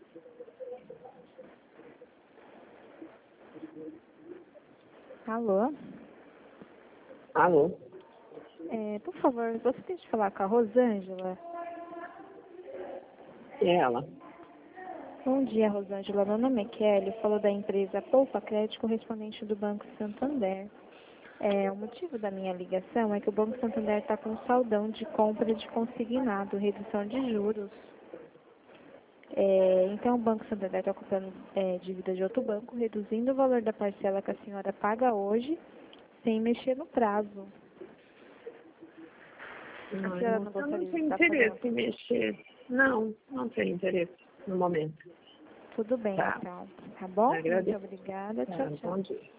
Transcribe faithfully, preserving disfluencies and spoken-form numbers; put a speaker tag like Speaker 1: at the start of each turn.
Speaker 1: Alô?
Speaker 2: Alô?
Speaker 1: É, por favor, você tem de falar com a Rosângela?
Speaker 2: É ela.
Speaker 1: Bom dia, Rosângela. Meu nome é Kelly, falo da empresa Poupa Crédito, correspondente do Banco Santander. É, o motivo da minha ligação é que o Banco Santander está com saldão de compra de consignado, redução de juros. É, então, o Banco Santander está comprando é, dívida de outro banco, reduzindo o valor da parcela que a senhora paga hoje, sem mexer no prazo.
Speaker 2: Não,
Speaker 1: A
Speaker 2: eu
Speaker 1: senhora
Speaker 2: não,
Speaker 1: não
Speaker 2: eu não
Speaker 1: gostaria de
Speaker 2: tenho
Speaker 1: estar
Speaker 2: interesse
Speaker 1: fazendo...
Speaker 2: em mexer. Não, não tenho interesse no momento.
Speaker 1: Tudo bem,
Speaker 2: Tá.
Speaker 1: então. Tá bom? Muito
Speaker 2: Agradeço.
Speaker 1: obrigada.
Speaker 2: Tá,
Speaker 1: Tchau, tchau.
Speaker 2: bom dia.